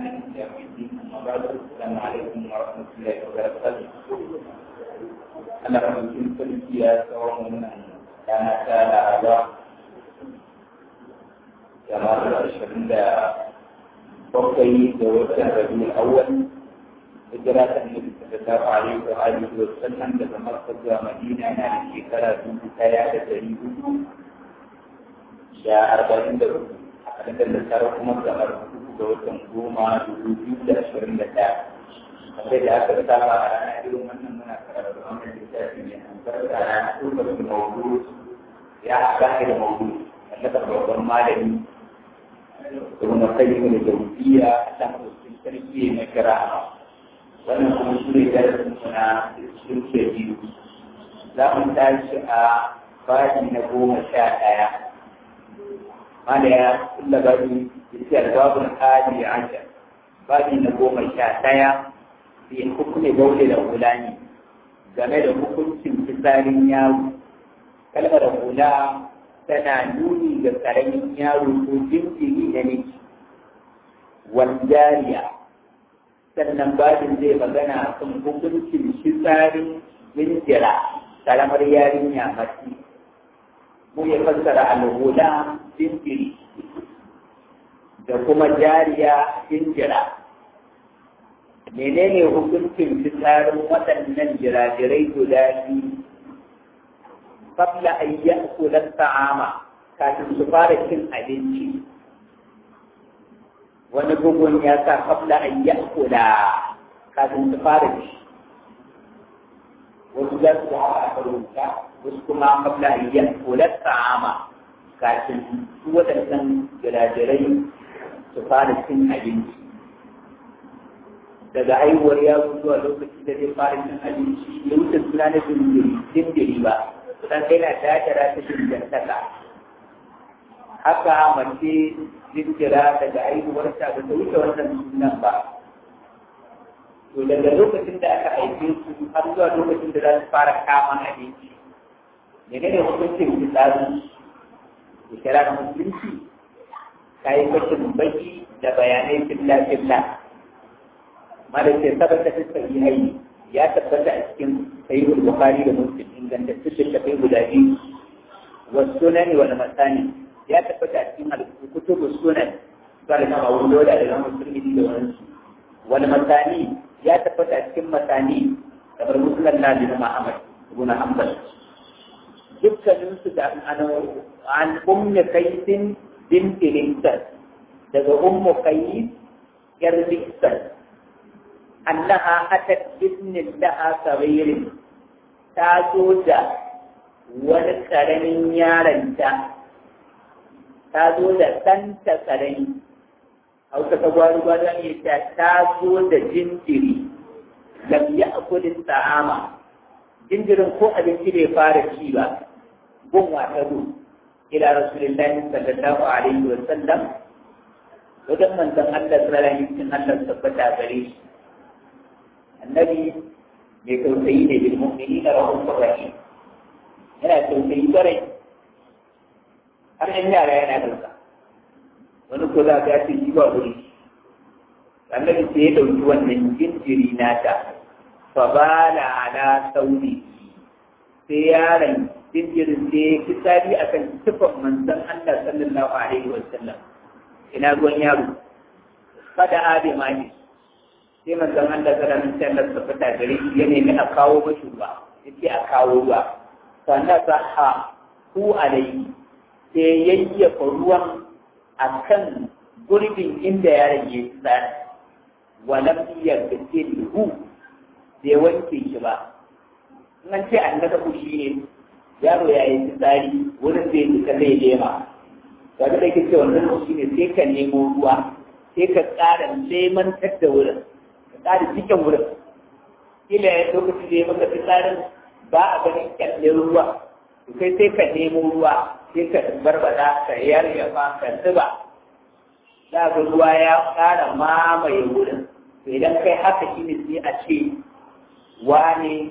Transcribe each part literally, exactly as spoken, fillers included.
بإحسان إلى يوم الدين أما بعد السلام عليكم ورحمة الله وبركاته. أنا رمضان كل سوى من كان كان على جمال الشهيد بقي دوت الربيع الأول هجرة النبي صلى الله عليه وآله وسلم لما مركز مدينة على الشكرة في سيادة تريد يا أربعين دولار أنا تذكر عمر عمر دوت نجوما دوت أشهر لتا tapi dia bersama anak di rumah mana orang yang bisa ini antara itu bermodul ya akhir modul ada beberapa malam rumah saya ini dia ada mesti negara wannan kuma sune da suna cikin keji za mu tashi a baji na goma sha ɗaya mana ya kulla baji da babun hadi ashar baji na goma sha ɗaya bi hukumi daule da hulani game da hukuncin fitsarin yaro kalmar hula tana nuni ga karamin yaro ko jinjiri da miki wal-jariya sannan babin zai magana a kan hukuncin fitsarin jinjira karamar yarinya mace mu ya fassara al-hula jinjiri da kuma jariya jinjira menene hukuncin fitsarin waɗannan jirajirai guda biyu qabla an ya'kula ta'ama kafin su fara cin abinci wani bugun ya sa qabla an ya'kula kafin su fara ci wasu za su haɗa a rubuta wasu kuma qabla an ya'kula ta'ama kafin su waɗannan jirajirai su fara cin abinci daga haihuwar yaro zuwa lokacin da zai fara cin abinci ya wuce suna na jinjiri ba dan kai na takara ta jinjantaka haka mace jinjira daga haihuwar ta ba ta wuce wannan sunan ba to daga lokacin da aka haife su har zuwa lokacin da za su fara kama abinci menene hukuncin fitsari da shara na musulunci kayi fashin baki da bayanai filla-filla mara ce tabbata ta sahihai ya tabbata a cikin sahihul bukhari da muslim ingantattun littafai guda biyu wa sunani wal masani ya tabbata a cikin al-kutubus sunan qala kama wulo da al-imam muslim da wani wal masani ya tabbata a cikin masani kamar musnad na bin Muhammad ibn Hanbal dukkanin su da an ummu kaisin bint lintas daga ummu kais yar lintas أنها أتت بابن لها صغير تازود ولكرن يارنتا تازود سنت كرن أو تكبر بدن يتا تازود جنجري لم يأكل الطعام جنجر هو أبنتي لفارسي با بوم واتدو إلى رسول الله صلى الله عليه وسلم ودمن دم الله صلى الله عليه وسلم الله سبحانه وتعالى annabi mai tausayi ne bil mu'minina rahmatur rahim yana tausayi bare har yan yara yana dauka wani ko za ka ce shi ba wuri annabi sai ya dauki wannan jinjiri nata fa bala ala sauri sai yaron jinjirin sai ya fitsari akan tufan manzon Allah sallallahu alaihi wasallam ina ruwan yaro fada abi mani sai manzon Allah sallallahu alaihi wasallam ta fita gare shi ya nemi a kawo mashi ruwa yace a kawo ruwa sannan sa ha ku alai sai yayyafa ruwan akan gurbin inda yaron ya tsaya walam yaktihu bai wanke shi ba nan ce annaka ku shi ne yaro ya yi tsari wurin da yake zai lema kaga da kike wannan shi ne sai ka nemo ruwa sai ka tsara lemantar da wurin tsari cikin wurin kila ya lokaci da ya maka tsarin ba a ganin kyalle ruwa to kai sai ka nemo ruwa sai ka barbada ka yaryafa ka zuba za ga ruwa ya ƙara mamaye wurin to idan kai haka shi ne sai a ce wane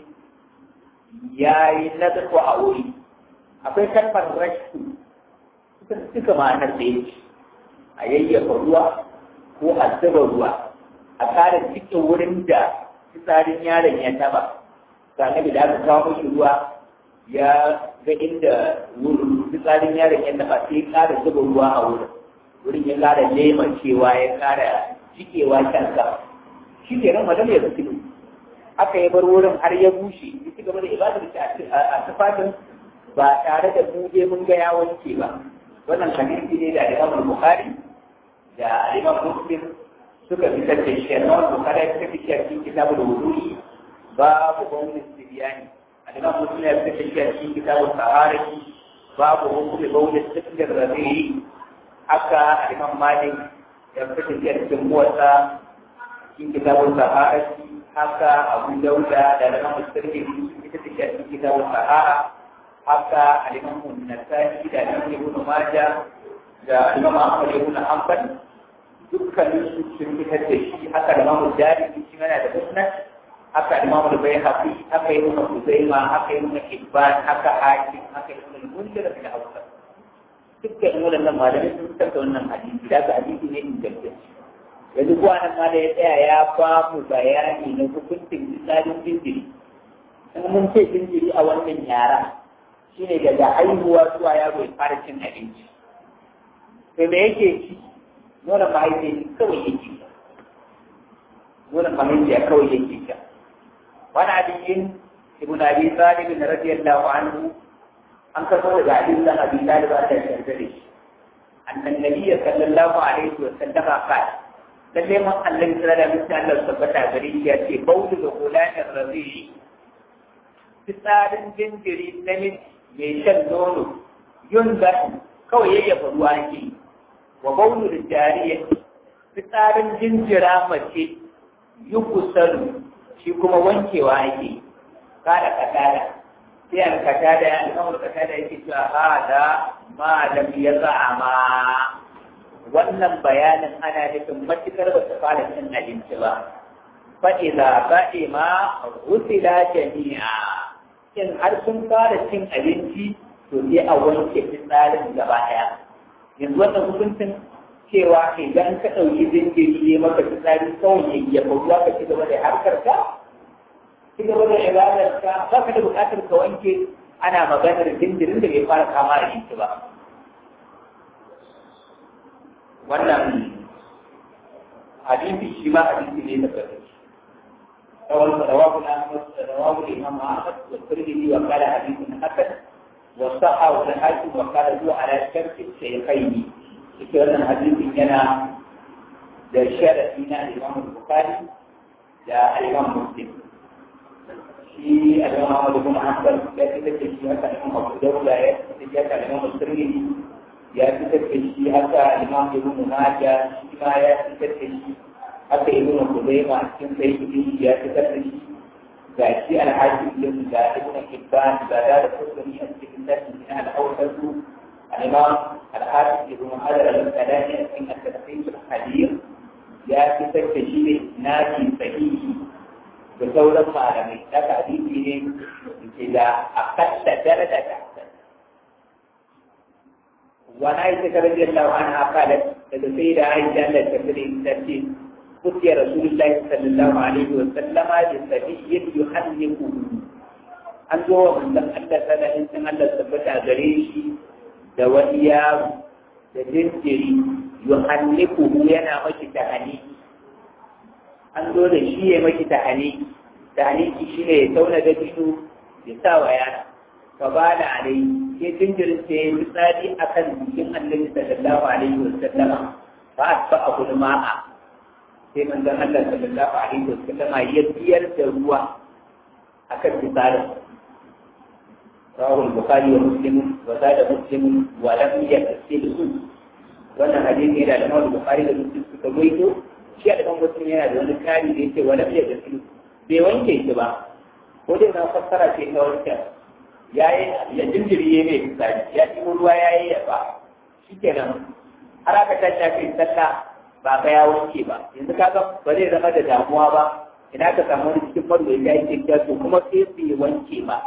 ya yi nazarwa a wuri akwai kalmar rashu suka ma'anar da yake a yayyafa ruwa ko a zuba ruwa a ƙara cikin wurin da fitsarin yaron ya taba sannan da aka kawo mashi ruwa ya ga inda wurin fitsarin yaron ya taba sai ƙara zuba ruwa a wurin wurin ya ƙara neman cewa ya ƙara jikewa kansa shi ke nan madam ya zafi aka yi bar wurin har ya bushe ya ci gaba da ibadar a tufafin ba tare da mu je mun ga ya wanke ba wannan hadisi ne da Imam Bukhari da Imam Muslim suka fitar da shi Imam Bukhari ya fitar da shi a cikin kitabul wudu'i babu bawlin sibiyani Imam Muslim ya fitar da shi a cikin kitabul taharati babu hukumi bawlin sibiyar rabi'i haka Imam Malik ya fitar da shi a cikin muwatta cikin kitabul taharati haka Abu Dauda da Imam Muslim fitar da shi a cikin kitabul tahara haka Imam An-Nasa'i da Imam Ibn Majah da Imam Ahmad ibn Hanbal dukkanin su sun fitar da shi haka Imam Darimi shi yana da musnad haka Imam Al-Baihaqi haka Ibn Khuzaimah haka Ibn Hibban haka Hakim haka Ibn Al-Munzir da Hausa dukkan wannan malamai sun fitar da wannan hadisi da hadisi ne ingantacce yanzu ko anan ma da ya tsaya ya ba mu bayani na hukuncin misalin jinjiri in mun ce jinjiri a wannan yara shi ne daga haihuwa zuwa yaro ya fara cin abinci. To me yake ci? Nonon mahaifiya kawai yake sha. Nonon mahaifiya kawai yake sha. Wani abiyin Ibn Abi Talib radiyallahu anhu an karɓo daga Ali ibn Abi Talib da yarda da shi. Annan Nabiyyi sallallahu alaihi wa sallama qala lalle man Allah sallallahu alaihi wa sallam tabbata gare shi ya ce bawlu da gulanin rabi'i fitsarin jinjiri namiji mai shan nono yun da kawai yayyafa ruwa ke wa baunu da jariya fitsarin jinjira mace yi kusaru shi kuma wankewa ake kada katada sai an katada ya al'amur katada yake cewa hada ma lam ya za'ama wannan bayanin ana nufin matukar ba ta fara cin abinci ba fa idza ba'ima rusila jami'a in har sun fara cin abinci to sai a wanke fitsarin gaba ɗaya yanzu wannan hukuncin cewa idan ka ɗauki jinjiri ne maka fitsari kawai ya faruwa ka ci gaba da harkar ka ci gaba da ibadar ka ba ka da buƙatar ka wanke ana maganar jinjirin da bai fara kama da shi ba wannan hadisi shi ma hadisi ne da kai رواه أحمد رواه الإمام أحمد والترمذي وقال حديث حسن والصحة والحاكم وقال هو على شرط الشيخين. ذكر أن الحديث كان ده شرط فينا الإمام البخاري ده الإمام مسلم. في الإمام أحمد بن حنبل يأتي تشريح الإمام أبو داود يأتي الإمام الترمذي يأتي تشريح الإمام ابن ماجه فيما يأتي تشريح haka yi nuna kuzaima a cikin sai kudi ya fitar da shi ga shi alhaji yin ga ibn hibban ga da da kusuri a cikin tashin na al'aukar su al'imam alhaji ibn hajar al-salami a cikin al-tafsir al-hadir ya fitar da shi ne naji sahihi da sauran malamai da hadisi ne ke da akalla daraja ta wani aisha radiyallahu anha qalat da sai da aisha Allah ta fadi قتي رسول الله صلى الله عليه وسلم لسبي يحنكه an zo wa manzon Allah sana in san Allah tabbata gare shi da wani yaro da jinjiri yuhannikuhu yana maki tahani an zo da shi ya maki tahani tahani shi ne ya tauna da dino ya sa wa yana fa bala alai sai jinjirin sai ya tsari akan jikin Annabi sallallahu alaihi wasallam fa asfa ma'a sai manzon Allah sallallahu alaihi wasallam ya biyar da ruwa akan fitsarin rawahu al-bukhari wa muslim wa zada muslim wa lam yaksilhu wannan hadisi da Imam Bukhari da Muslim suka goyito shi da Imam Muslim yana da wani kari da yake wa lam yaksilhu bai wanke shi ba ko dai na fassara ce ta wanke yayi ya jinjiri yayi mai fitsari ya ɗibo ruwa yayi ya ba shikenan har aka tashi sallah ba ka ya wanke ba yanzu kaga ba zai zama da damuwa ba ina ka samu wani cikin farko ya yi cikin to kuma sai su yi wanke ba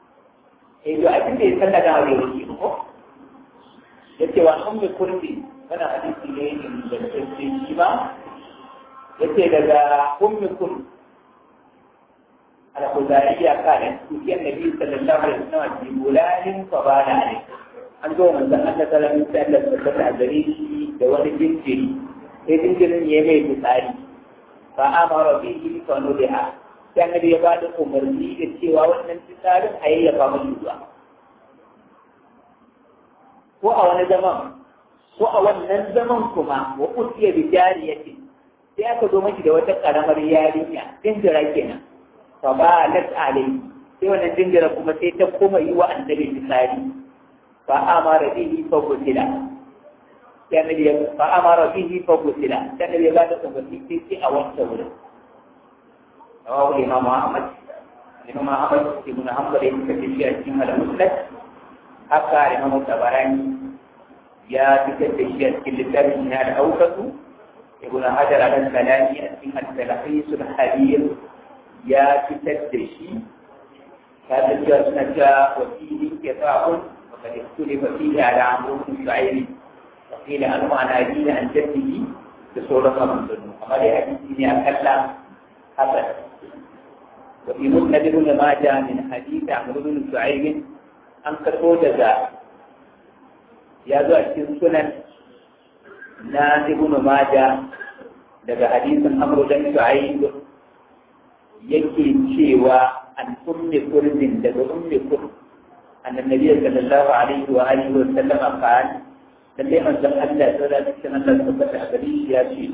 eh to abin da ya sanna da wani wanke ko yace wa ummi kurdi wannan hadisi ne ingantacce shi ba yace daga ummukum al-Khuzaiya kana cikin Nabi sallallahu alaihi wasallam bi bulalin fa bana ne an zo manzon Allah sallallahu alaihi wasallam da gare shi da wani jinjiri sai jinjirin ya mai fitsari fa amara bihi fa nudiha sai Nabi ya bada umarni da cewa wannan fitsarin a yayyafa mashi ruwa ko a wani zaman ko a wannan zaman kuma wa utiya bi jariyati sai aka zo mashi da wata karamar yarinya jinjira kenan fa ba lat alai sai wannan jinjira kuma sai ta koma yi wa annabi fitsari fa amara bihi fa qutila sai annabi ya fa amara bihi fa qutila sai annabi ya bada umarni sai a wannan wurin rawahu imam Ahmad imam Ahmad ibn Hanbal yake kace shi a cikin al-Musnad haka imam Tabarani ya fitar da shi a cikin littafin na al-Awsat ibn Hajar al-Asqalani a cikin al-Talhis al-Habir ya fitar da shi ta tafiya suna ta wasili ke sa'un wa kad ikhtulifa fihi ala amru shu'aib wa qila al-ma'na dina an jaddihi da sauran maganganun amma dai hadisi ne akalla hasan wa fi musnad ibn Majah min hadith Amr ibn Shu'aib an karbo daga ya zo a cikin sunan na ibn Majah daga hadisin Amr ibn Shu'aib yake cewa an ummi kurdin daga ummi kurd annan nabi sallallahu alaihi wa alihi wa sallam qala dan dai manzon Allah sallallahu alaihi wa sallam tabbata a gari ya ce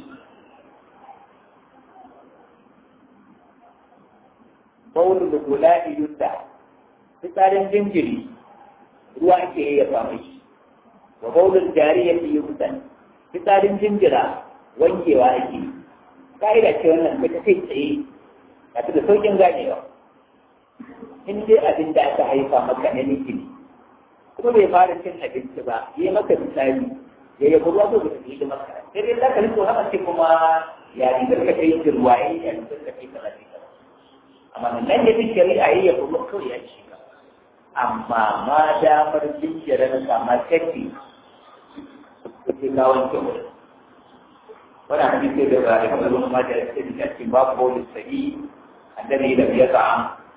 bawl al-gulani yudda fitarin jinjiri ruwa ake yayyafa mai wa bawl al-jariyati yudda fitarin jinjira wankewa ake ka'ida ce wannan ba ta kai tsaye a da saukin ganewa in dai abin da aka haifa maka na miki ne kuma bai fara cin abinci ba yi maka misali ya yi ruwa ko da yi maka sai dai za ka riko haka ce kuma ya rigar ka kai jirwaye ya rigar ka kai kaza kaza amma nan da bin shari'a yi ya ruwa kawai ya ci ka amma ma damar jinjira na kama kafi sai ka wanke wurin wani hadisi da ba da kuma wani ma da ya ce da cikin babu wani sa'i annabi da ya ka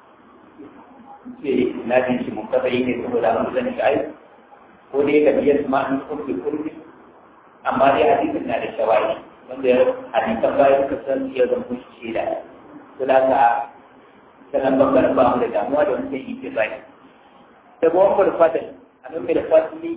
ce na jin shi mun kafa yi ne saboda an zan shi ai ko dai da biyar ma an kurbi kurbi amma dai hadisin na da shawayi wanda hadisan bayan suka san ya zama shi da to da ka sanan bakar ba mu da damuwa da wannan yi bai da gwamnati da fadal annabi da fadli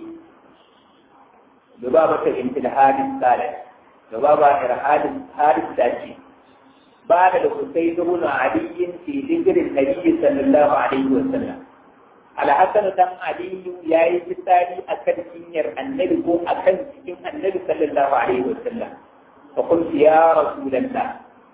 da babata intil hadis kala da baba irhadis hadis dace بعد الحسين بن علي في ذكر النبي صلى الله عليه وسلم على حسن دم علي يا يستاري أكل سنير النبي هو أكل سنير النبي صلى الله عليه وسلم فقلت يا رسول الله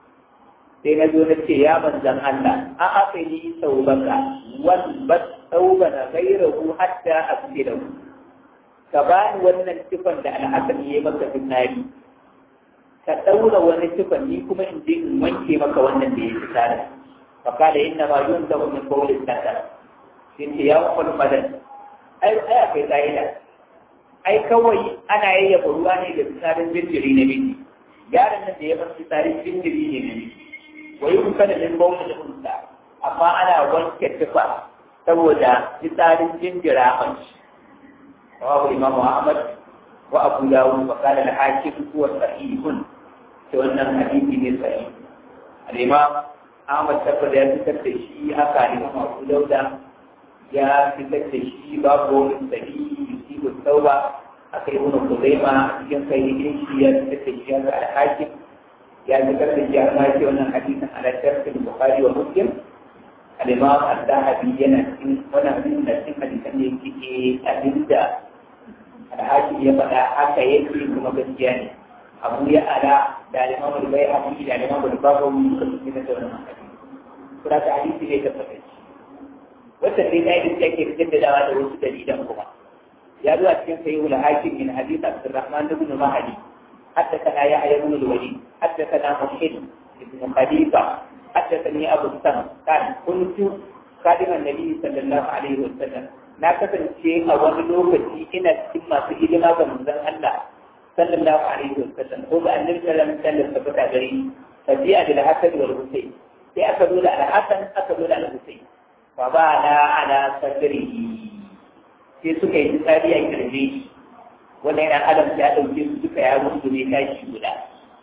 سنزولت يا من زم الله أعطني ثوبك والبس ثوبنا غيره حتى أغسله كبان ونن السفن على حسن يمك في النار ka ɗaura wani sifan ni kuma in je in wanke maka wannan da ya fi tare fa kala inna ma yun da min bawlin takar sun ce ya wakil madan ai ai akwai ƙa'ida ai kawai ana yayyafa ruwa ne da fitarin jinjiri na miji yaron nan da ya bar fitarin jinjiri ne na miji wai kun kada min bawlin da unsa amma ana wanke tufa saboda fitarin jinjira mace rawahu imamu Ahmad وأبو داود وقال الحاكم هو صحيح wannan hadisi ne sahihi al-imam Ahmad tabbata ya fitar da shi haka ne kuma Abu Dauda ya fitar da shi babu wani sahihi yusibu tauba akai ibn Khuzaima cikin sahihin shi ya fitar da shi haka al-hakim ya fitar da shi haka ce wannan hadisin ala sharh al-Bukhari wa Muslim al-imam al-Dahabi yana cikin wannan hadisin da cikin hadisan ne yake abinda al-hakim ya faɗa haka yake kuma gaskiya ne abu ya ala da alimamu da bai hafi da alimamu da babu suka fi na sauran hankali kuma ta hadisi ne ta fahimci wata dai na yi da ke fitar da dawa da wasu dalilan kuma ya zuwa cikin sayi wula hakim min hadisi abdurrahman ibn mahdi حدثنا يحيى بن الوليد حدثنا محمد بن خليفه حدثني ابو السلام قال كنت خادم النبي صلى الله عليه وسلم na kasance a wani lokaci ina cikin masu hidima ga manzon Allah sallallahu alaihi wasallam ko ga annabi sallallahu alaihi wasallam tabbata gari fadiya da al-hasan wal husayn sai aka zo da al-hasan aka zo da al-husayn fa ba la ala sadrihi sai suka yi tsari a kirje shi wannan yana adam ya dauke su duka ya mutu ne tashi guda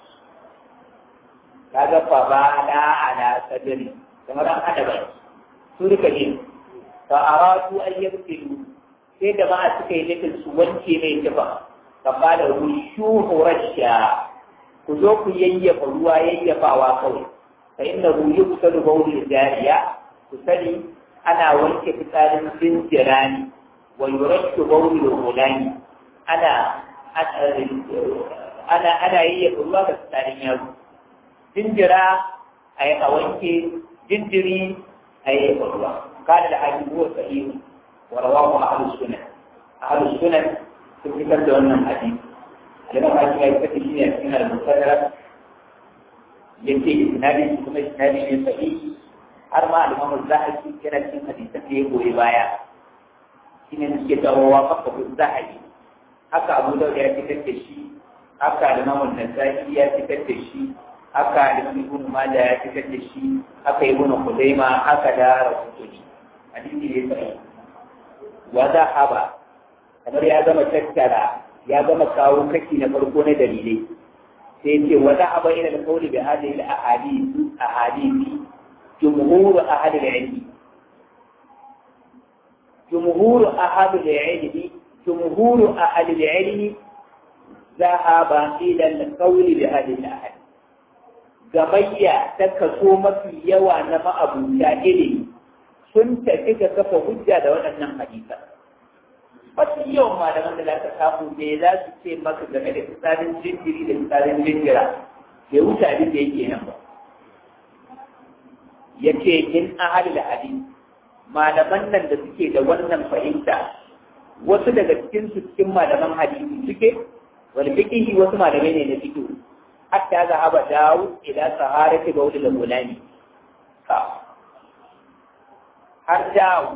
kaga fa ba la ala sadri kamar an hada bai su duka ne fa aratu an yabtilu sai da ma suka yi nufin su wanke mai kiba fa qala rushuhu rasha ku zo ku yayyafa ruwa yayyafawa kawai fa inna hu yubtalu bawli jariya ku sani ana wanke fitsarin jinjirani wa yurashu bawli al-ghulani ana ana ana yayyafa ruwa ga fitsarin yaro jinjira a yi a wanke jinjiri a yi ruwa kada da haƙi huwa sahihu wa rawahu ahlus sunan ahlus sunan sun fitar da wannan hadisi da ba shi ya fitar shi ne a cikin al-musaddarak yace isnadi kuma isnadi ne sahihi har ma al-imam az-zahabi yana cikin hadisin da ya goyi baya shine suke tawowa fakka az-zahabi haka Abu Dawud ya fitar da shi haka al-imam an-Nasa'i ya fitar da shi haka ibn Majah ya fitar da shi haka ibn Khuzaima haka da Rasulullah hadisi ne sai wa haba kamar ya gama tattara ya gama kawo kashi na farko na dalilai sai ce wa haba ila al-qawl bi hadhihi al-ahadith ahadith jumhur ahli al-ilm jumhur ahli al-ilm jumhur ahli al-ilm ذهب إلى القول بهذه الأحاديث gabayya ta kaso mafi yawa na ma'abuta ilimi sun tafi ga kafa hujja da waɗannan hadisa. Mafi yawan malaman da za ka samu me za su ce maka game da fitsarin jinjiri da fitsarin jinjira bai wuce abin da yake nan ba. Ya ce in ahali da hadisi malaman nan da suke da wannan fahimta wasu daga cikin su cikin malaman hadisi suke wani fikihi wasu malamai ne na fikihu. حتى ذهب داود إلى طهارة بول الغلام har dawo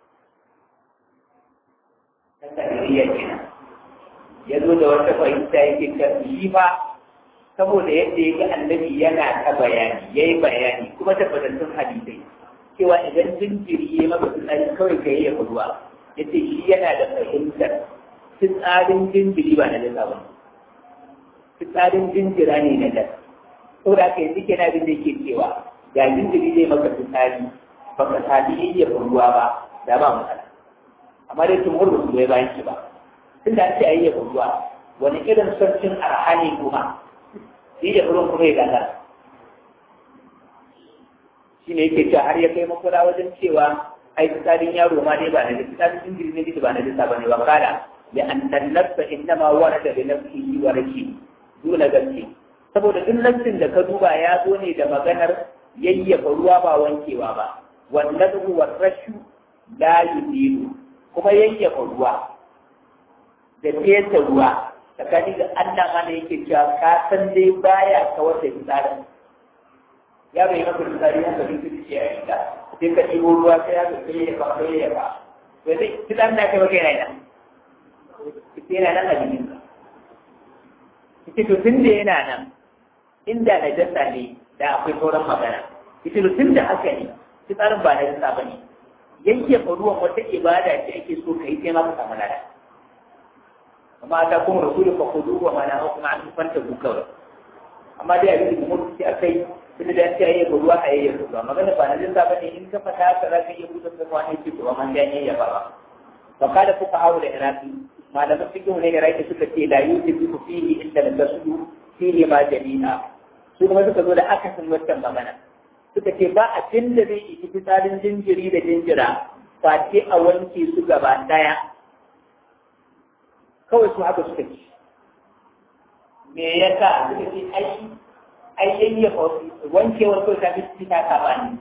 ta tarihiyar kina ya zo da wata fahimta yake karfi ba saboda yadda ya ga annabi yana ta bayani ya yi bayani kuma tabbatattun hadisai cewa idan jinjiri ya maka fitsari kawai ka yi ya ruwa ya ce shi yana da fahimtar fitsarin jinjiri ba na lissa ba fitsarin jinjira ne na da saboda haka yanzu kenan abin da yake cewa ga jinjiri zai maka fitsari ba ka sami iya ruwa ba da ba matsala amma dai tun murmusu bai bayan shi ba tun da ake ayyuka ruwa wani irin sarcin arhani kuma shi da furin kuma ya gagara shi ne yake cewa har ya kai makura wajen cewa ai fitsarin yaro ma dai ba na da fitsarin jinjiri ne ba na da ba ne ba kada da an tannarsa innama warada bi nafsihi wa rashi dole gaske saboda duk nassin da ka duba ya zo ne da maganar yayyafa ruwa ba wankewa ba wannan ruwa rashu la yudilu kuma yayyafa ruwa da fesa ruwa tsakanin da Allah mana yake cewa ka san dai baya kawar da fitsarin ya bai maka fitsari haka duk su ce a yanka sai ka ɗibo ruwa sai ya kai ya ba kai ya ba to sai fitsarin na kai maka yana nan yana nan a jikinka ita to tun da yana nan inda na jasa ne da akwai sauran magana ita to tun da haka ne fitsarin ba na jasa ba ne yanke ruwan wata ibada ce ake so ka yi sai ma ka samu lada amma ta kuma rasulu fa kudu wa mana hukuma an fanta bukawa amma dai abin da mutum sai akai tunda da sai yayi ruwa a yayi ruwa magana ba na jasa ba ne in ka fata ka zaka yi ruwa da wani ce to amma dan yayi ba fa kada fuka hawo da iraki malaman fikin ne iraki suka ce la yusifu fihi illa al-tasdu fihi ma jami'a su kuma suka zo da akasin wannan magana suka ce ba abin da zai yi fitsarin jinjiri da jinjira face a wanke su gaba daya kawai su haka suka ce me yasa suka ce ai ai yayya wankewar kawai ta fi fita sabani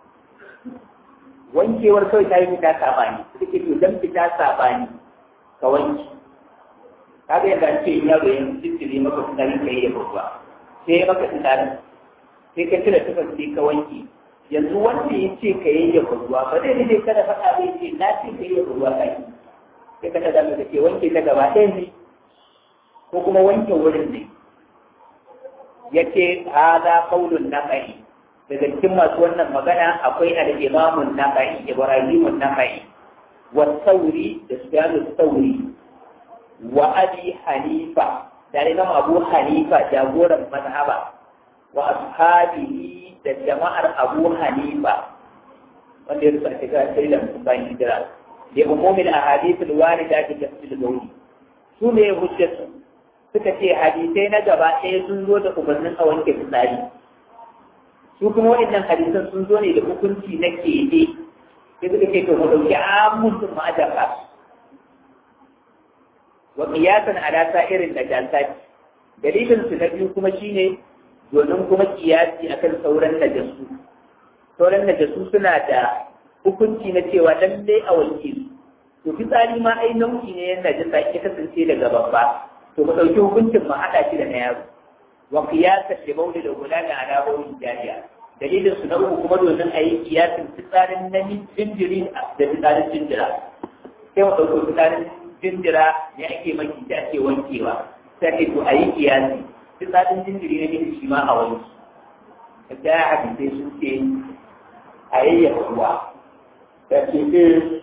wankewar kawai ta fi fita sabani suka ce to dan fita sabani ka wanki kaga yadda ce yaro yanzu jinjiri maka fitsarin ka yi da babba sai maka fitsarin sai ka cire tufar sai ka wanke yanzu wanda ya ce ka yayyafa ruwa ba zai ne kada faɗa bai ce na ce ka yayyafa ruwa kai sai ka tada ka ce wanke ta gaba ɗaya ne ko kuma wanke wurin ne yace hada qaulun naqai daga cikin masu wannan magana akwai al-imamun naqai ibrahimun naqai wa sauri da sufyan sauri wa abi hanifa da imam abu hanifa jagoran mazhaba wa ashabihi da jama'ar abu hanifa wanda ya rusa shiga sai da bayan hijira da umumin ahadith al-warida fi tafsir al-gawli su ne hujjatu suka ce hadisai na gaba ɗaya sun zo da umarnin a wanke fitsari su kuma waɗannan hadisan sun zo ne da hukunci na keɓe sai suka ce to mu ɗauki amusun ma'ajafa wa qiyasan ala sa'irin najasat dalilin su na biyu kuma shine domin kuma kiyasi akan sauran najasu sauran najasu suna da hukunci na cewa lallai a wanke su to fitsari ma ai nau'i ne na najasa ya kasance daga babba to mu ɗauki hukuncin mu haɗa shi da na yaro wa qiyasan li mawlid al-gulami ala mawlid jariya dalilin su na uku kuma domin a yi kiyasin fitsarin na jinjiri da fitsarin jinjira sai mu ɗauki fitsarin jinjira ne ake maki da ake wankewa sai ake to a yi kiyasi fitsarin jinjiri na jinjiri shi ma a wanki da ya hadisai sun ce a yayyafa ruwa da ke ɗin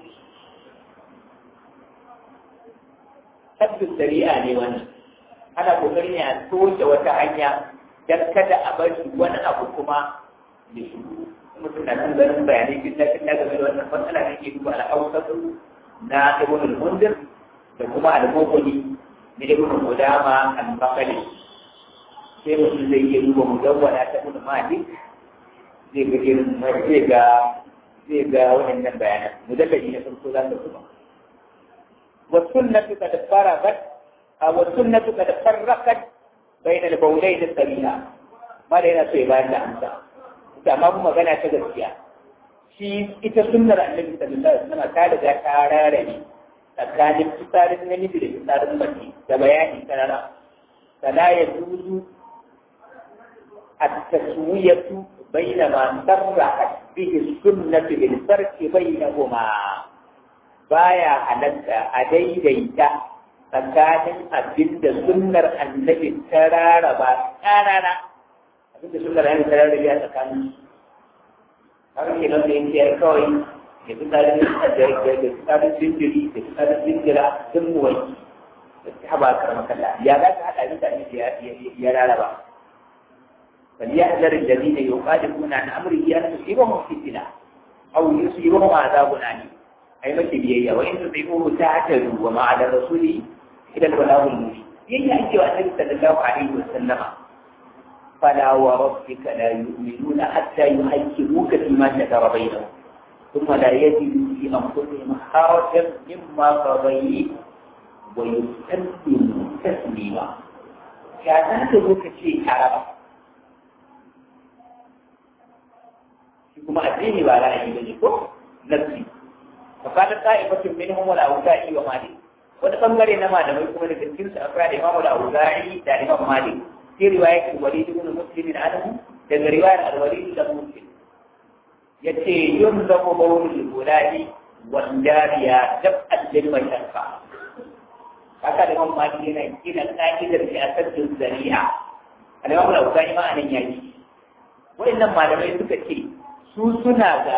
tabbin shari'a ne wannan ana kokari ne a soke wata hanya don kada a bar wani abu kuma da shi mutum na kan ganin bayanai kin da kin da game da wannan matsala ne ke duba al'ausatu na ibn al-mundir da kuma al-muqni na ibn qudama al-baqali sai mutum zai yi duba mudawwana ta ibn malik zai ga irin zai ga zai ga wannan bayanan mudallali na farko za ta kuma والسنة قد فرغت أو السنة قد فرقت بين البولين السبيلا ما لنا سيبان لأنسا تمام مغانا تغسيا shi ita sunnar annabi sallallahu alaihi wasallam ta riga ta rarrabe tsakanin fitsarin namiji da fitsarin mace da bayani karara fala yajuzu at-taswiyatu bayna ma sarrahat bihi sunnatu bil farqi bainahuma baya halatta a daidaita tsakanin abin da sunnar annabi ta rarraba karara abin da sunnar annabi ta rarraba a tsakanin haka ke nan da yin ciyar kawai da fitarin da fitarin jinjiri da fitarin jinjira sun muwai da ta haɓa karama kalla ya za ka haɗa mutane da ya rarraba فليحذر الذين يخالفون عن امره ان تصيبهم فتنه او يصيبهم عذاب اليم ai mace biyayya wa in tusibuhu ta'tadu wa ma 'ala rasuli ila al-balagh al-mubin biyayya ake wa annabi sallallahu alaihi wa sallama fala wa rabbika la yu'minuna hatta yuhaqqimuka fima shajara bainahum thumma la yajidu fi anfusihim harajan mimma qadayt wa yusallimu taslima ya ta ka zo ka ce araba kuma addini ba ra'ayi bane ko nafsi فقالت طائفة منهم الأوزاعي ومالك وتقمر إنما لم يكن لكثير أفراد إمام الأوزاعي دا إمام مالك في رواية الوليد بن مسلم عنه في رواية الوليد بن مسلم يتي ينظم بول الغلام والجارية دفعا للمشقة فقال إمام مالك هنا إن الناجد في أسد الزريعة الإمام الأوزاعي ما أن يجي وإنما لم يكن سوسنا ذا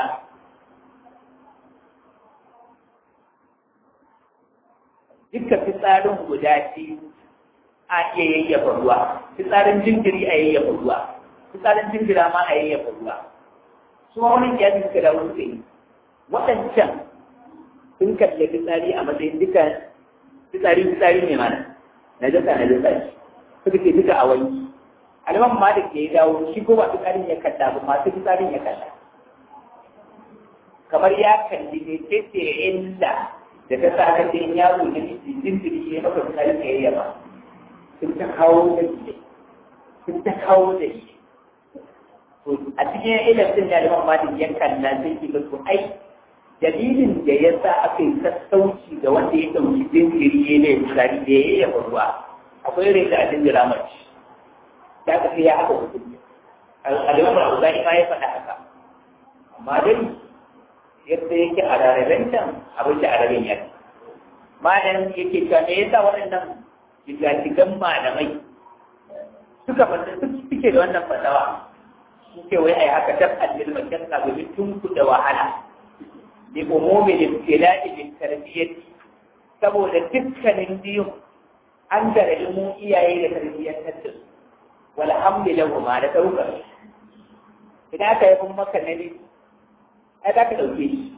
dukkan fitsarin guda biyu a iya yayyafa ruwa fitsarin jinjiri a yayyafa ruwa fitsarin jinjira ma a yayyafa ruwa su ma wani kiyasi suka dawo suka yi waɗancan sun kalli fitsari a matsayin duka fitsari fitsari ne mana na jasa na jasa shi suka ce duka a wanki aliman malik da ya dawo shi ko ba fitsarin ya kalla ba masu fitsarin ya kalla kamar ya kalli ne sai ce illa da ta sa kan da yaro da jinjiri ya maka fitsari ka yayyafa sun ta kawo da shi sun ta kawo da shi a cikin ilimin da aliman malik ya kalla sai ki ga to ai dalilin da ya sa aka yi sassauci ga wanda ya ɗauki jinjiri ya ne fitsari da ya yayyafa ruwa akwai rai da jinjira mace da aka fi ya haka hukunci aliman malik ma ya faɗa haka amma dai yadda yake a rarraben can abin da a rarraben yaki malam yake cewa me yasa waɗannan shiga-shigan malamai suka fata suke da wannan fatawa suke wai ai haka tab al mashaqqa bi tunku da wahala bi umumi al-ibtila'i bi tarbiyyati saboda dukkanin biyun an da ilmu iyaye da tarbiyyar da su walhamdulillah ma da daukar idan aka yi maka nabi ai za ka dauke shi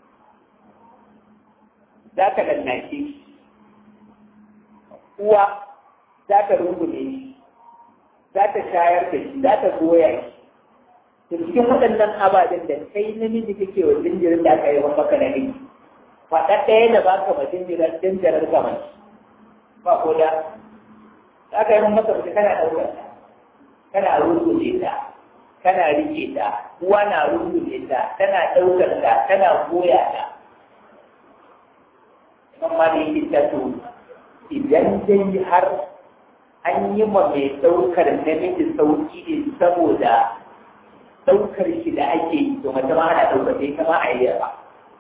za ka dannace shi uwa za ta rungume shi za ta shayar da shi za ta goya shi to cikin waɗannan ababen da kai namiji kake wa jinjirin da aka yi wa maka namiji faɗa ɗaya da ba ka ma jinjirar jinjirar gaman ba ko da za ka yi maka mace kana ɗaukar ta kana rungume ta kana rike ta uwa na rungume ta tana ɗaukar ta tana goya ta amma da yake ta to idan dai har an yi ma mai ɗaukar namiji sauki ne saboda ɗaukar shi da ake yi to mace ma ana ɗaukar sai kama a yi ba.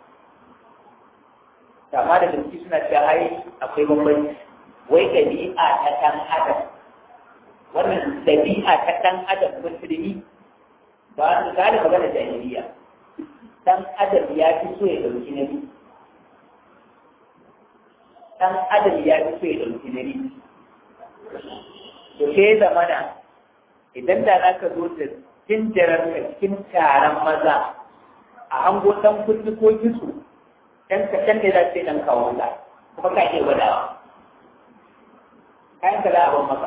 Kama da gaske suna cewa ai akwai bambanci wai ɗabi'a ta ɗan adam wannan ɗabi'a ta ɗan adam musulmi ba su gane magana jahiliya ɗan adam ya fi so ya ɗauki nabi ɗan adam ya fi so ya ɗauki nabi to sai zamana idan da za ka zo da jinjirar ka cikin taron maza a hango ɗan kuɗi ko kitso ɗan kaɗan ne za su yi ɗan kawo ka kuma ka iya gwadawa kayan ka za a ban maka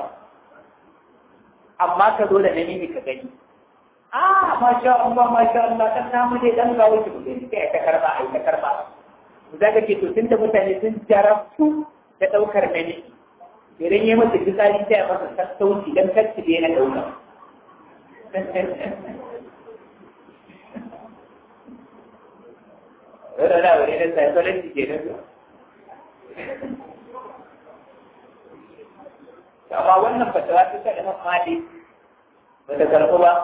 amma ka zo da namiji ka gani ah masha Allah masha Allah ɗan namu ne ɗan kawo ki kuɗi sai ta karɓa a yi ta karɓa za ka ce to tun da mutane sun jarabtu da ɗaukar namiji idan ya masa fitsari sai a masa sassauci don kacci da yana ɗauka. Wadda na wani na psychology ke nan. Amma wannan fatawa ta sa da mamali ba ta karɓi ba.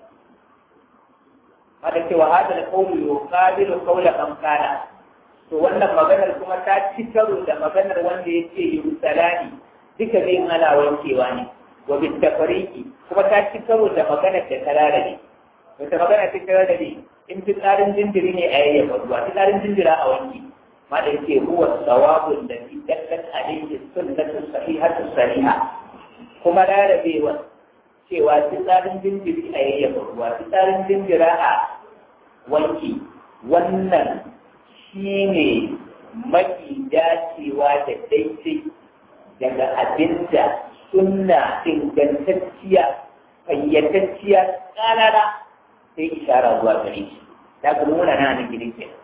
Mada cewa hada da kaulu yau ƙabilu kaula ƙamƙana. To wannan maganar kuma ta ci karo da maganar wanda ya ce yi salani duka zai ana wankewa ne wa bitafariki kuma ta ci karo da magana da tarara ne wata magana ta tarara ne in fitsarin jinjiri ne a yayyafa ruwa fitsarin jinjira a wanki ma da yake huwa sawabun da fi dakkan alaihi sunnatu sahihatu sariha kuma rarrabewa cewa fitsarin jinjiri a yayyafa ruwa fitsarin jinjira a wanki wannan shine mafi dacewa da daidai daga abinda sunna ingantacciya fayyatacciya tsanana sai ishara zuwa gare shi ta kuma muna na nan gidan ke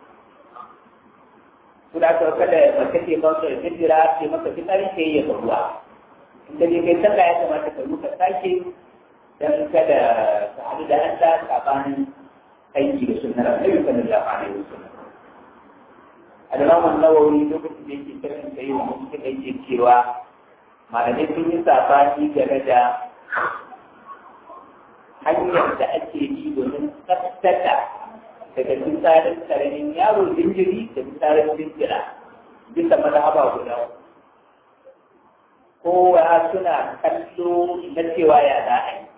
kuna ka kada mace ce ba su da jira ce maka fitsari sai ya ruwa inda ne kai sallah ya kamata ka ruka sake dan kada ka hadu da Allah sabanin aiki da sunnar Annabi sallallahu alaihi wasallam Al-Imam An-Nawawi lokacin da yake karin sai wa mutum yake cewa malamai sun yi sabani game da hanyar da ake yi domin tsaftata daga fitsarin karamin yaro jinjiri da fitsarin jinjira bisa mazhaba guda kowa suna kallo na cewa ya za a yi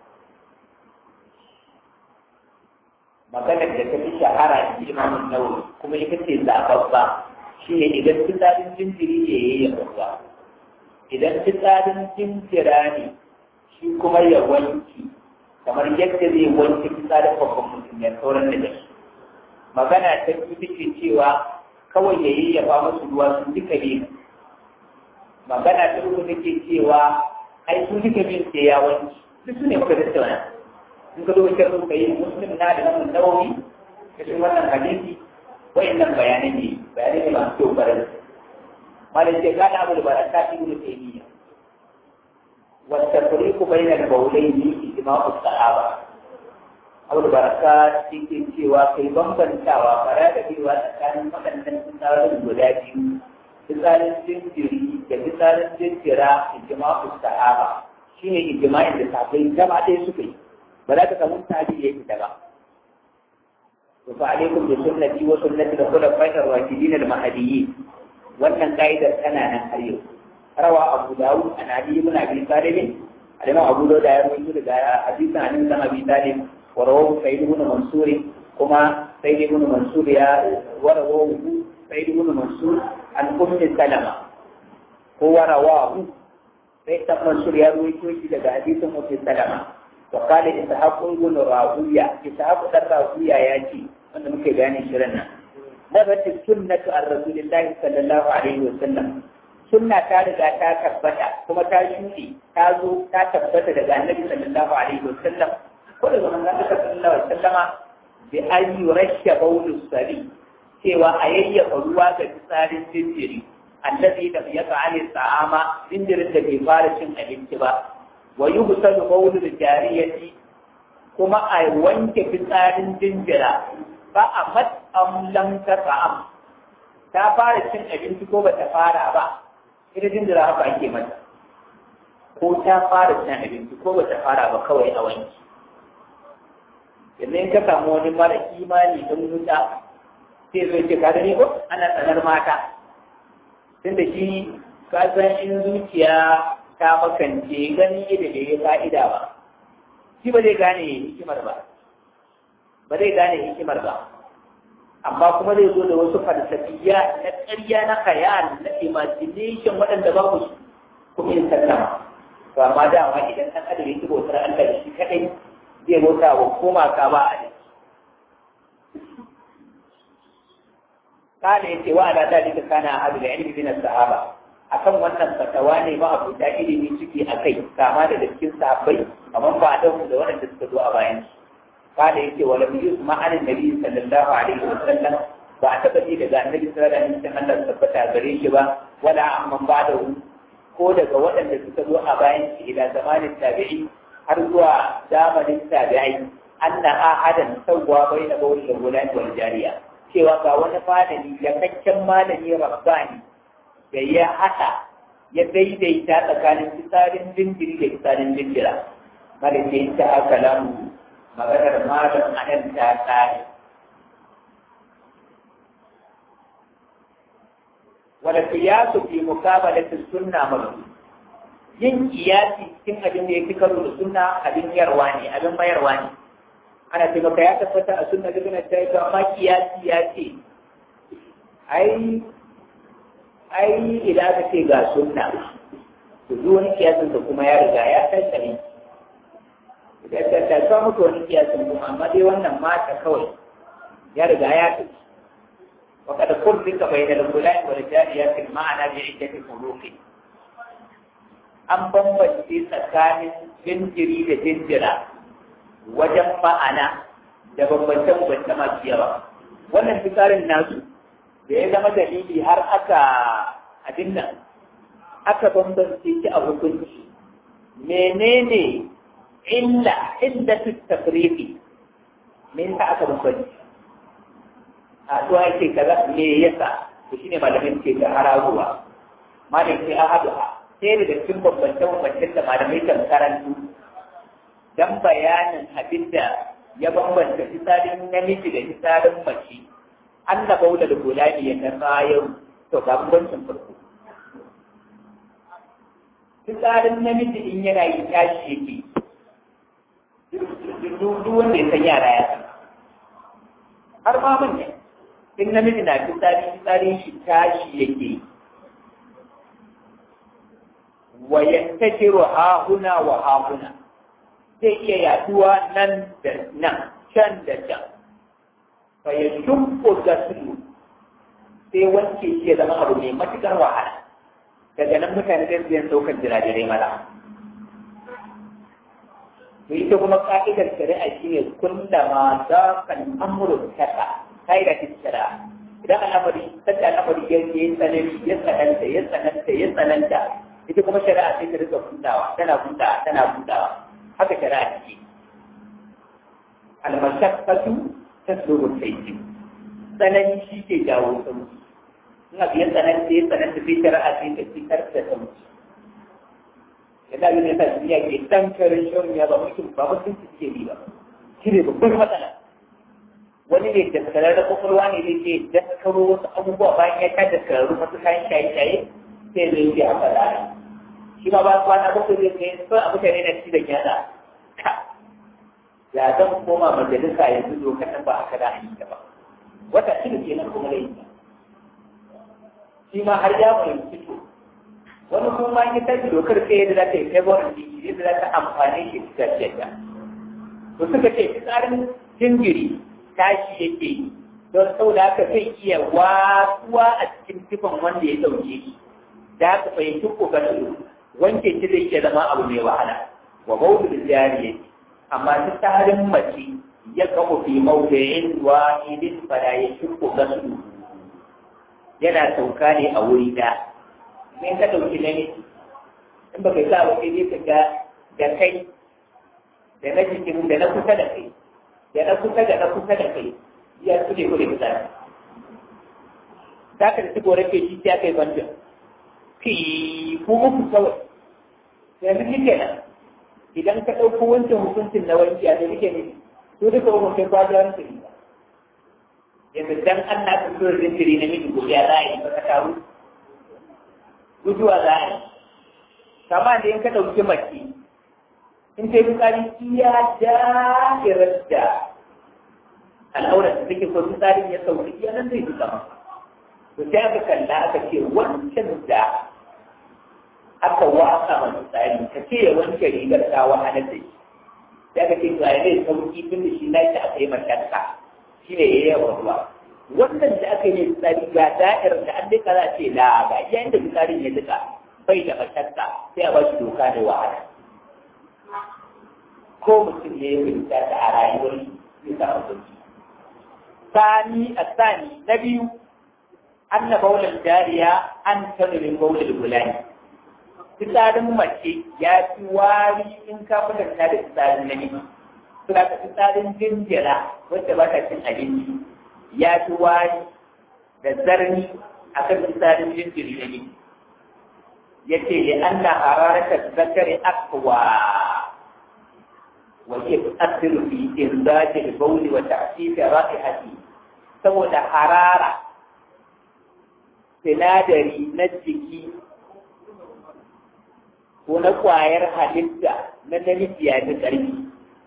maganar da ta fi shahara a imamun nawawi kuma ita ce zaɓaɓɓa shi ne idan fitsarin jinjiri ne ya yi ruwa idan fitsarin jinjira ne shi kuma ya wanki kamar yadda zai wanke fitsarin babban mutum ya sauran da shi magana ta fi take cewa kawai ya yi ya ba musu ruwa su duka ne magana ta uku take cewa ai su duka bin sai ya wanki duk su ne muka tattauna in ka zo ka zo ka yi muslim na da nan nawawi cikin wannan hadisi wayannan bayanai ne bayanai ne masu kyau barin malam ce kana abu da baraka ibn taymiya wa tafriqu bayna al-bawlayn ijma'u as-sahaba abu da baraka cikin cewa kai bambantawa fara da cewa tsakanin waɗannan tsarin guda biyu tsarin jinjiri da tsarin jinjira ijma'u as-sahaba shine ijma'in da sahabbai gaba ɗaya suka yi ba za ka samu tabi ya fita ba to fa alaikum bi sunnati wa sunnati al-khulafa'ir rashidin al-mahdiyyin wannan kaidar tana nan har yau rawa Abu Dawud an Ali ibn Abi Talib al-Imam Abu Dawud ya rawaito daga hadisin Ali ibn Abi Talib wa rawahu Sa'id ibn Mansur kuma Sa'id ibn Mansur ya wa rawahu Sa'id ibn Mansur an Ummi Salama ko wa rawahu Sa'id ibn Mansur ya rawaito shi daga hadisin Ummi Salama wa qala Ishaq ibn Rawiya Ishaq dan Rawiya ya ce wanda muke gane shirin nan nabat sunnatu ar-rasulillahi sallallahu alaihi wasallam sunna ta riga ta tabbata kuma ta shuɗe ta zo ta tabbata daga annabi sallallahu alaihi wasallam ko daga manzon Allah sallallahu alaihi wasallama bi an yurasha bawlus sari cewa a yayyafa ruwa ga fitsarin jinjiri allazi lam yaf'al ta'ama jinjirin da bai fara cin abinci ba wa yuhsadu bawlul jariyati kuma a wanke fitsarin jinjira ba a mat'am lam tafa'am ta fara cin abinci ko ba ta fara ba ita jinjira haka ake mata ko ta fara cin abinci ko ba ta fara ba kawai a wanki yanzu in ka samu wani mara imani don wuta sai zai ce ka gani ko ana tsanar mata tunda shi ka san in zuciya ta makance gani da bai yi fa'ida ba shi ba zai gane hikimar ba ba zai gane hikimar ba amma kuma zai zo da wasu falsafiya na ƙarya na khayal na imagination waɗanda ba ku kuma yin sallama to amma dama idan ɗan adam yake bautar Allah shi kadai zai bauta wa koma ka ba a kana yace wa ala dalika kana ahadu da ilmi min sahaba akan wannan fatawa ne ma abu da ilimi suke akai kama da cikin sahabbai kamar ba da da waɗanda suka zo a bayan su قال يتي ولم يسمع عن النبي صلى الله عليه وسلم واعتقد daga annabi sallallahu alaihi wasallam Allah tabbata gare shi ba wala amman ba'dahu ko daga waɗanda suka zo a bayan shi ila zamanin tabi'i har zuwa zamanin tabi'i anna ahadan sawwa baina bawl al-ghulam wal jariya cewa ga wani malami ya kakken malami rabbani da ya hada ya daidaita tsakanin fitsarin jinjiri da fitsarin jinjira malaka ta akalamu maganar malam a nan ta tsari wala qiyasu fi muqabalati sunna maru yin qiyasi cikin abin da yake karo da sunna abin yarwa ne abin bayarwa ne ana ce maka ya tabbata a sunna da ta yi amma qiyasi ya ce ai ai idan ka ce ga sunna to duk wani kiyasin da kuma ya riga ya tantance da ta ta mutu wani kiyasin kuma amma dai wannan mata kawai ya riga ya tafi wa kada kullika bainal gulai wal jariya fil ma'ana bi iddati furuqi an bambance tsakanin jinjiri da jinjira wajen ma'ana da bambance bambance masu yawa wannan fitarin nasu da ya zama dalili har aka abin nan aka bambance shi a hukunci menene illa iddatu tafriqi min ta aka bambance a to ai ce kaza me yasa to shine malamin ce ta hararuwa malamin ce a hadu sai da cikin bambance bambance da malamai kan karantu dan bayanin abinda ya bambanta fitsarin namiji da fitsarin mace Allah baula da gulani ya tsayo to ga bambancin farko fitsarin namiji in yana yi tashi yake duk wanda ya san yara ya san har ma manya in namiji na fitsari fitsarin shi tashi yake wa yantakiru hahuna wa hahuna zai iya yaduwa nan da nan can da can fa ya shukku gaslu sai wanke shi ya zama abu mai matukar wahala daga nan mutane zai biyan daukar jirajirai mala to ita kuma ka'idar shari'a shi ne kullama za ka amuru kasa kaida ta shari'a idan al'amari sadda al'amari ya yi tsanani ya tsananta ya tsananta ya tsananta ita kuma shari'a sai ta rika budawa tana budawa tana budawa haka shari'a ce al-mashaqqatu taslubu al-sayyid tsanani shi ke jawo sauki ina biyan tsananta ya tsananta sai shari'a sai ta fitar da sauki da ne ta duniya ke tankarin shirin ya ba mutum ba mutum su ke ba shi ne babbar matsala wani ne da kalar da kwakwalwa ne zai ce da karo wasu abubuwa bayan ya kada kararru masu kayan shaye-shaye sai zai yi haka da shi ma ba kwana bakwai zai kai so a mutane na ci da gyada ka ya zan koma majalisa yanzu dokar nan ba aka da hanyar ba wata shida kenan kuma da yin shi ma har ya fahimci to wani kuma ya tafi dokar sai yadda za ta yi favorin jiki yadda za ta amfani shi ta yadda to suka ce tsarin jingiri tashi yake yi don saboda haka zai iya wasuwa a cikin tufan wanda ya dauke shi da haka fahimci kokarin wanke shi zai iya zama abu mai wahala wa maudu da jariya amma ta tsarin mace ya kawo fi maudayin wahidin fada ya shi kokarin yana sauka ne a wuri da in ka ɗauki namiji in ba kai sa wani ne ka ga da kai da na jikin da na kusa da kai da na kusa da na kusa da kai ya su ne kure kusa za ka da tuko rake shi ya kai banjan ki ko muku kawai yanzu shi kenan idan ka ɗauko wancan hukuncin na wanki a da nake ne to duka hukuncin kwanan su ne yanzu dan an na fito da zintiri na miji gobe za a yi ba ka taru guduwa za a yi kama da yin ka ɗauki mace in ta yi fitsari iya da'irar da al'aurar da take so fitsarin ya sauki iya nan zai duka ma to sai aka kalla aka ce wancan da aka wasa ma fitsari ka ce ya wanke rigar ta wahalar da shi sai aka ce to a zai sauki tun da shi na shi aka yi mashakka shi ne ya yi yawan ruwa wannan da aka yi fitsari ga da'irar da an duka za a ce la ga yayin da fitsarin ya duka bai da mashakka sai a ba shi doka da wahala ko mutum ne ya fahimta ta a rayuwar ya samu sauki sani a sani na biyu an na baular jariya an tanurin baular gulani fitsarin mace ya fi wari in ka fitanta da fitsarin namiji suna ka fitsarin jinjira wacce ba ta cin abinci ya fi wari da zarni a kan fitsarin jinjiri namiji ya ce ya an na hararata zakari akwa وهي تؤثر في إنزاج البول وتعفيف رائحته saboda harara sinadari na jiki ko na ƙwayar halitta na namiji ya fi ƙarfi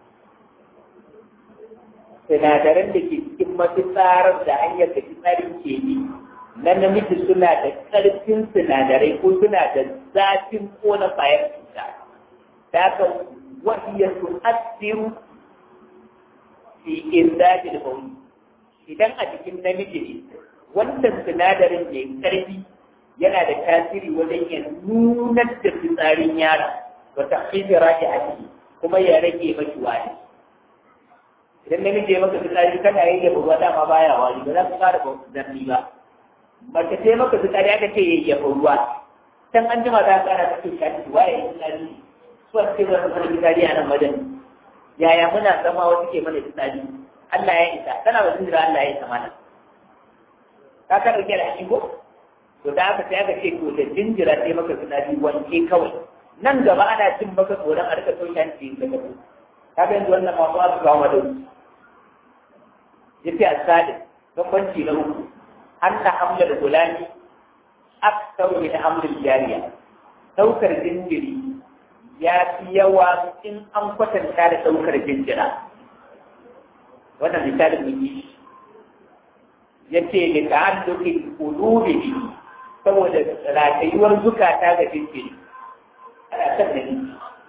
sinadaran da ke cikin mafitsarar da hanyar da fitsarin ke yi na namiji suna da ƙarfin sinadarai ko suna da zafin ƙona ƙwayar cuta ta وهي تؤثر في إنتاج البول idan a cikin namiji ne wannan sinadarin mai ƙarfi yana da tasiri wajen ya nunar da fitsarin yara wata fifi raki a ciki kuma ya rage maki wani idan namiji ya maka fitsari kana yi da ruwa dama baya wani ba za ka fara ba zarni ba mace sai maka fitsari aka ce ya yi ruwa can an jima za ka kara ta ce shafi waye ya fitsari suwan ce wani mana fitsari a nan wajen yaya muna zama wasu ke mana fitsari Allah ya isa tana ba jira Allah ya isa mana ka ka dauke da shi ko to da aka sai aka ce to da jinjira sai maka fitsari wanke kawai nan gaba ana cin maka tsoron a rika toshe hanci da ka ka ga yanzu wannan masu asu kawo madau yace asali bambanci na uku an ta hamla da gulani aksaru min hamlil jariya daukar jinjiri ya fi yawa in an kwatanta da ɗaukar jinjira. Wannan misalin mun yi ya ce da ta'addukin ulubi saboda ratayuwar zukata ga jinjiri. Ana san da ni.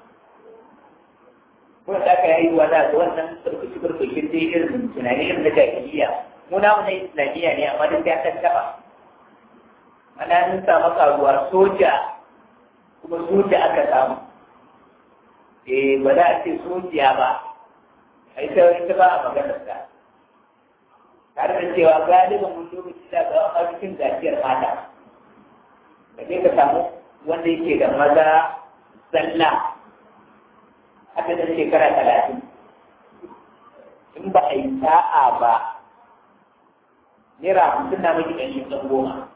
Kuma da aka yi wa da wannan surkushi surkushin dai irin tunani irin na jahiliya. Muna wani islamiyya ne amma duk ya kan taɓa. Ana nuna maka ruwa soja kuma soja aka samu. eh ba za a ce sojiya ba a ita ita ba a maganar ta tare da cewa galibin mun lokaci da ga a cikin gajiyar mata ka je ka samu wanda yake da maza sallah a da shekara talatin in ba a yi sa'a ba naira hamsin na miji ɗan shekar goma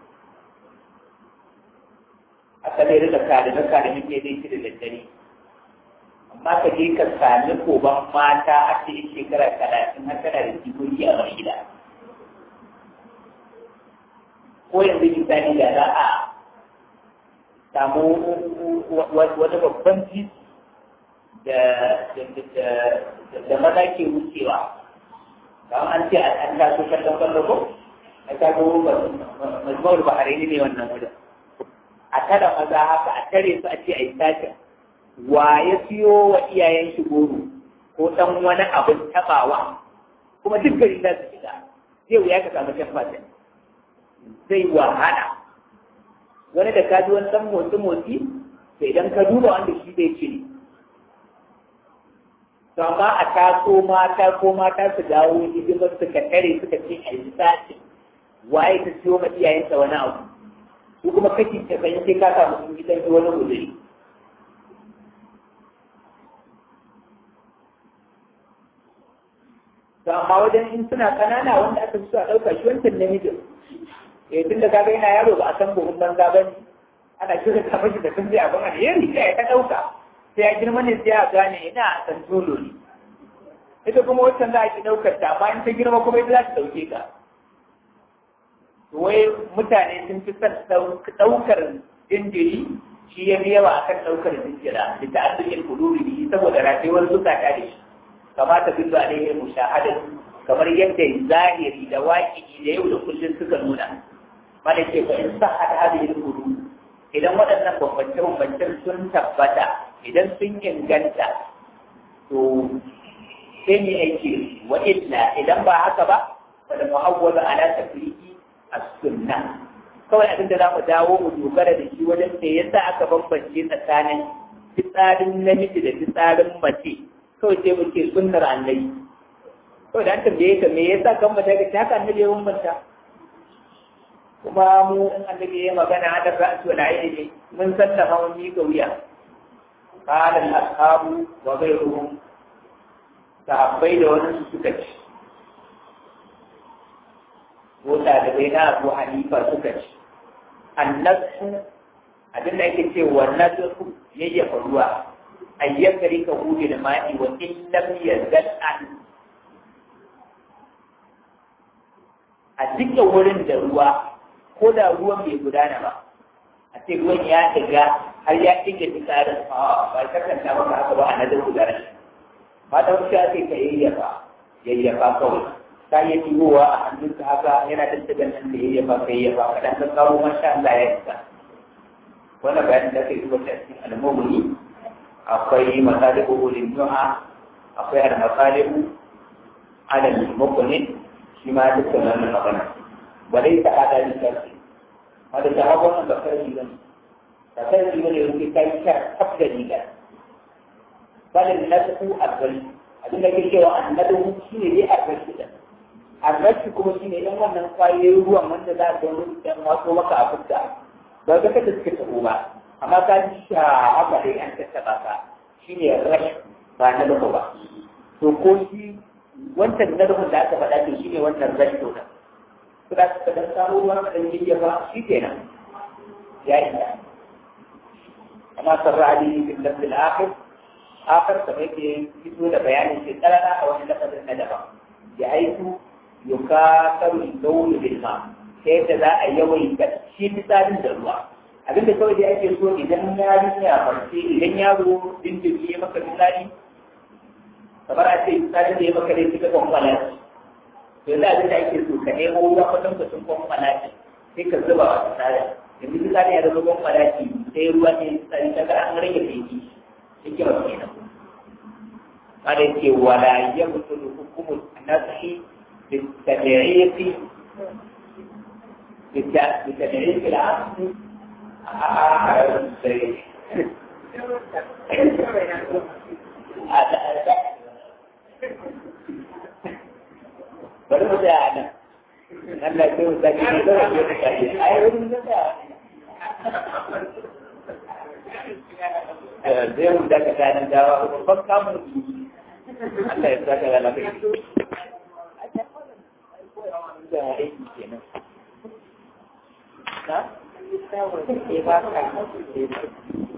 aka zai rika kare na kare muke dai shi da daddare amma ka je ka sami koban mata a cikin shekara talatin har kana da jikoki a mai gida ko yanzu misali da za a samu wani babban titi da maza ke wucewa kamar an ce an taso kallon kwallo ko a taso mazmawar bahari ne wannan wurin a tara maza haka a tare su a ce a yi sata wa ya siyo wa iyayen shi goro ko dan wani abin tabawa kuma duk gari za su shiga zai wuya ka samu shan fatan zai wahala wani da kaji wani dan motsi motsi sai idan ka duba wanda shi zai ce to amma a taso mata ko mata su dawo hidimar suka tare suka ce a yi sati waye ta siyo ma iyayenta wani abu su kuma kake ta san sai ka samu sun gidan wani guduri to amma wajen in suna kanana wanda aka fi so a ɗauka shi wancan namijin eh tun da ka ga yana yaro ba a san buhun banza ba ne ana kira ta mashi da sun zai abin alheri sai ya ɗauka sai ya girma ne sai ya gane ina a san tolo ne ita kuma wancan za a ki ɗaukar ta amma in ta girma kuma ita za ta ɗauke ka wai mutane sun fi son ɗaukar jinjiri shi ya fi yawa akan ɗaukar jinjira da ta'addukin kuduri saboda rayuwar zukata da shi kamata bin da alaihi mushahadin kamar yadda zahiri da waƙi da yau da kullum suka nuna mana ce ba in sa hada hadin kudu idan waɗannan bambance-bambancen sun tabbata idan sun inganta to sai ni aiki wa illa idan ba haka ba wala mu'awwala ala tafriqi as-sunnah kawai abin da zamu dawo mu dogara da shi wajen da yasa aka bambance tsakanin fitsarin namiji da fitsarin mace kawai sai mu ce sunnar annabi kawai da an tambaye ka me yasa kan mata ga haka annabi ya bambanta kuma mu in annabi ya magana da ra'su wal aini mun sallama mun yi gawiya qala al-ashabu wa ghayruhum sahabbai da wani su suka ci ko da bai na Abu Hanifa suka ci annasu abin da yake ce wannan su yayyafa ruwa ayyakari ka hudu da ma'i wa in lam yazal an a cikin wurin da ruwa ko da ruwan bai gudana ba a ce ruwan ya shiga har ya ɗinke fitsarin a ba ta kanta maka haka ba a nazar gudana ba ta wuce ake ka yayyafa yayyafa kawai ta yi turowa a hannunka haka yana da tsigan nan da yayyafa ka yayyafa kaɗan ka kawo masha Allah ya isa wannan bayanin da kai zuwa cikin al-mughni akwai masalihu ulil du'a akwai al-masalihu ala al-mughni shi ma duk wannan magana ba dai ta hada da kai wanda ta hawo wannan bakar gidan ta kai gidan ne yake kai ka tabda gidan balin nasu arbali abin da ke cewa annadu shine dai arbali da arbali kuma shine dan wannan kwayoyin ruwan wanda za ka yi dan wato maka a fuska ba ga kada suke tabo ba amma ka ji sha haka dai an tattaba ka shine rash ba na dafa ba to ko shi wancan na dafa da aka faɗa to shine wannan rash to da to da ka dan samu ruwan da yake ba shi kenan ya yi amma sarradi bil lafz al akhir akhir kamar yake fito da bayanin shi tsarara a wani lafazin na daban ya aiku yukasaru dawlu bil ma sai da za a yawaita shi fitsarin da ruwa abinda kawai da ake so idan yari ya farce idan yaro dindindin ya maka fitsari kamar a ce fitsarin da ya maka dai suka kwankwala to yanzu abinda ake so ka nemo ruwa kwatan kwatan kwankwala sai ka zuba wa fitsarin yanzu fitsarin ya zama kwankwala sai ruwa ne fitsari ta gara an rage fegi yake ba kenan kada yake wala yabtul hukumu nafsi بالتبعية بالتبعية العقل baru dah ada. Anda tu tadi tu tadi. Air belum ada. Dia sudah kena jawab. Kau kamu. Anda sudah kena lagi. Ada aiki kenan. Ha? Iya, Pak.